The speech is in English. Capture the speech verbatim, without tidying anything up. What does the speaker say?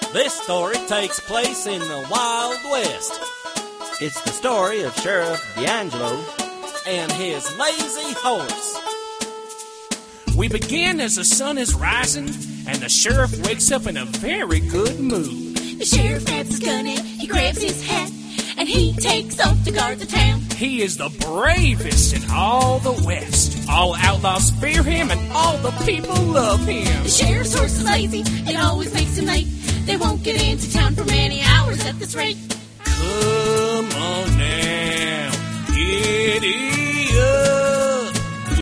This story takes place in the Wild West. It's the story of Sheriff D'Angelo and his lazy horse. We begin as the sun is rising, and the sheriff wakes up in a very good mood. The sheriff grabs his gun and he grabs his hat, and he takes off to guard the town. He is the bravest in all the West. All outlaws fear him, and all the people love him. The sheriff's horse is lazy, it always makes him late. They won't get into town for many hours at this rate. Come on now, giddy up.